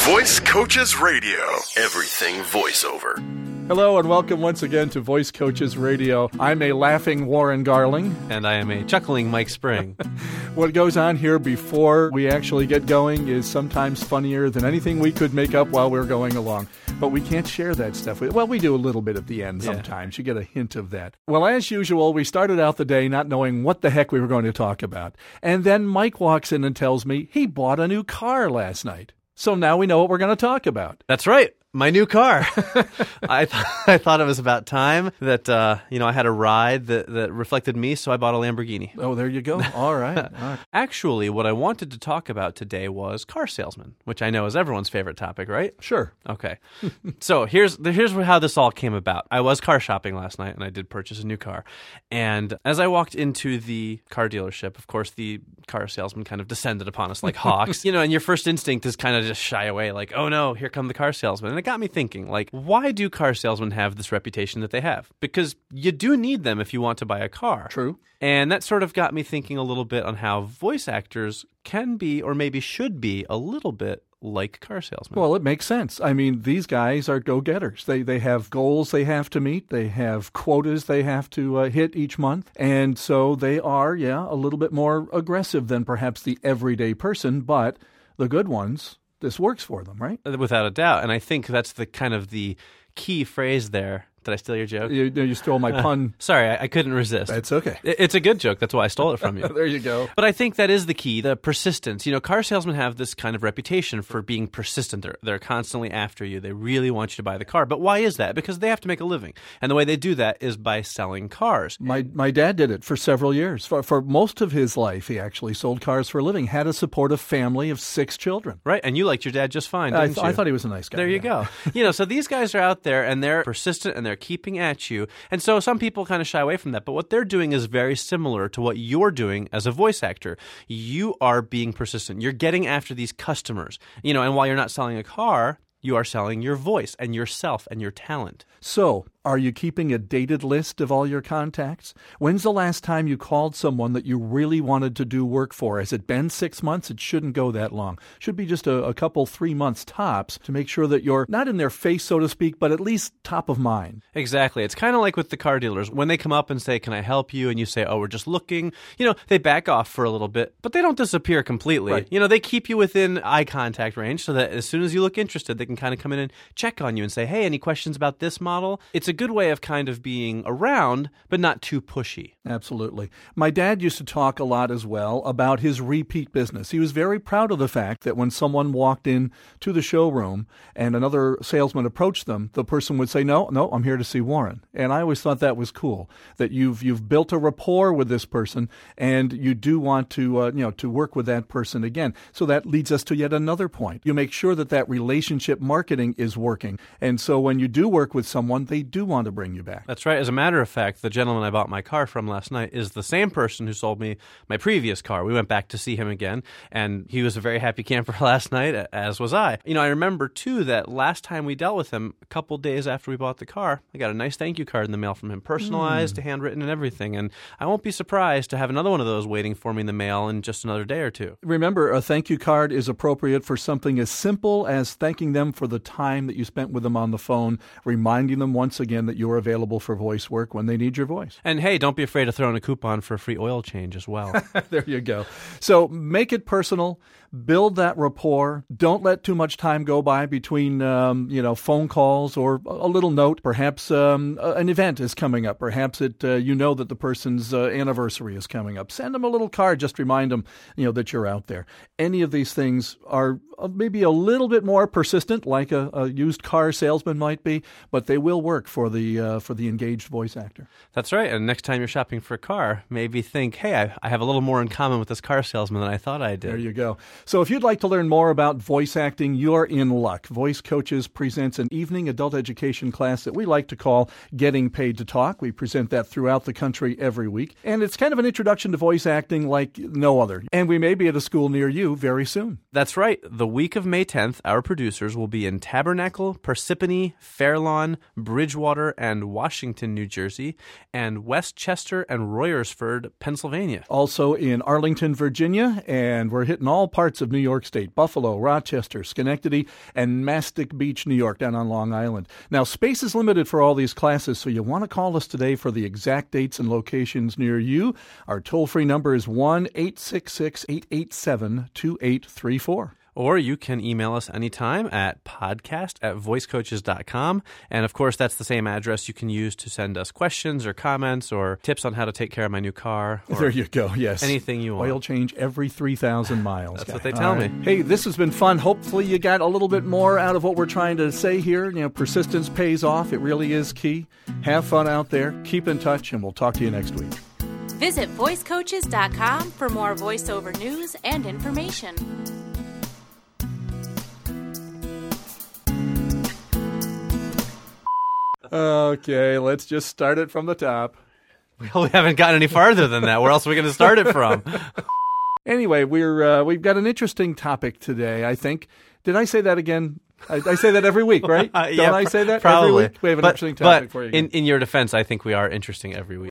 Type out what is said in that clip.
Voice Coaches Radio. Everything voiceover. Hello and welcome once again to Voice Coaches Radio. I'm a laughing Warren Garling. And I am a chuckling Mike Spring. What goes on here before we actually get going is sometimes funnier than anything we could make up while we're going along. But we can't share that stuff. Well, we do a little bit at the end sometimes. You get a hint of that. Well, as usual, we started out the day not knowing what the heck we were going to talk about. And then Mike walks in and tells me he bought a new car last night. So now we know what we're going to talk about. That's right. My new car. I thought it was about time that I had a ride that reflected me, so I bought a Lamborghini. Oh, there you go. All right. Actually, what I wanted to talk about today was car salesmen, which I know is everyone's favorite topic, right? Sure. Okay. So here's how this all came about. I was car shopping last night, and I did purchase a new car. And as I walked into the car dealership, of course, the car salesman kind of descended upon us like hawks. And your first instinct is kind of just shy away, like, oh no, here come the car salesman. And it got me thinking, like, why do car salesmen have this reputation that they have? Because you do need them if you want to buy a car. True. And that sort of got me thinking a little bit on how voice actors can be, or maybe should be, a little bit like car salesmen. Well, it makes sense. I mean, these guys are go-getters. They have goals they have to meet. They have quotas they have to hit each month. And so they are, a little bit more aggressive than perhaps the everyday person. But the good ones, this works for them, right? Without a doubt. And I think that's the kind of the key phrase there. Did I steal your joke? You stole my pun. Sorry, I couldn't resist. That's okay. It's a good joke. That's why I stole it from you. There you go. But I think that is the key, the persistence. Car salesmen have this kind of reputation for being persistent. They're constantly after you. They really want you to buy the car. But why is that? Because they have to make a living. And the way they do that is by selling cars. My dad did it for several years. For most of his life, he actually sold cars for a living, had a supportive family of 6 children. Right, and you liked your dad just fine, didn't you? I thought he was a nice guy. There you go. So these guys are out there, and they're persistent, and they're keeping at you. And so some people kind of shy away from that. But what they're doing is very similar to what you're doing as a voice actor. You are being persistent. You're getting after these customers. And while you're not selling a car, you are selling your voice and yourself and your talent. So, are you keeping a dated list of all your contacts? When's the last time you called someone that you really wanted to do work for? Has it been 6 months? It shouldn't go that long. Should be just a couple, 3 months tops to make sure that you're not in their face, so to speak, but at least top of mind. Exactly. It's kind of like with the car dealers. When they come up and say, can I help you? And you say, oh, we're just looking. They back off for a little bit, but they don't disappear completely. Right. They keep you within eye contact range so that as soon as you look interested, they can kind of come in and check on you and say, hey, any questions about this model? It's a good way of kind of being around, but not too pushy. Absolutely. My dad used to talk a lot as well about his repeat business. He was very proud of the fact that when someone walked in to the showroom and another salesman approached them, the person would say, no, I'm here to see Warren. And I always thought that was cool, that you've built a rapport with this person and you do want to to work with that person again. So that leads us to yet another point. You make sure that relationship marketing is working. And so when you do work with someone, they do want to bring you back. That's right. As a matter of fact, the gentleman I bought my car from last night is the same person who sold me my previous car. We went back to see him again, and he was a very happy camper last night, as was I. I remember, too, that last time we dealt with him, a couple days after we bought the car, I got a nice thank you card in the mail from him, personalized, handwritten, and everything. And I won't be surprised to have another one of those waiting for me in the mail in just another day or two. Remember, a thank you card is appropriate for something as simple as thanking them for the time that you spent with them on the phone, reminding them once again that you're available for voice work when they need your voice. And hey, don't be afraid of throwing a coupon for a free oil change as well. There you go. So make it personal. Build that rapport. Don't let too much time go by between, phone calls or a little note. Perhaps an event is coming up. Perhaps that the person's anniversary is coming up. Send them a little card. Just remind them, that you're out there. Any of these things are maybe a little bit more persistent, like a used car salesman might be, but they will work for the engaged voice actor. That's right. And next time you're shopping for a car, maybe think, hey, I have a little more in common with this car salesman than I thought I did. There you go. So if you'd like to learn more about voice acting, you're in luck. Voice Coaches presents an evening adult education class that we like to call Getting Paid to Talk. We present that throughout the country every week. And it's kind of an introduction to voice acting like no other. And we may be at a school near you very soon. That's right. The week of May 10th, our producers will be in Tabernacle, Parsippany, Fairlawn, Bridgewater, Bridgewater and Washington, New Jersey, and Westchester and Royersford, Pennsylvania. Also in Arlington, Virginia, and we're hitting all parts of New York State, Buffalo, Rochester, Schenectady, and Mastic Beach, New York, down on Long Island. Now, space is limited for all these classes, so you want to call us today for the exact dates and locations near you. Our toll-free number is 1-866-887-2834. Or you can email us anytime at podcast@voicecoaches.com. And of course, that's the same address you can use to send us questions or comments or tips on how to take care of my new car. There you go, yes. Anything you want. Oil change every 3,000 miles. That's what they tell me. Hey, this has been fun. Hopefully you got a little bit more out of what we're trying to say here. You know, persistence pays off. It really is key. Have fun out there. Keep in touch, and we'll talk to you next week. Visit voicecoaches.com for more voiceover news and information. Okay, let's just start it from the top. Well, we haven't gotten any farther than that. Where else are we going to start it from? Anyway, we've got an interesting topic today, I think. Did I say that again? I say that every week, right? Yeah, Don't I say that probably. every week? We have an interesting topic for you. In your defense, I think we are interesting every week.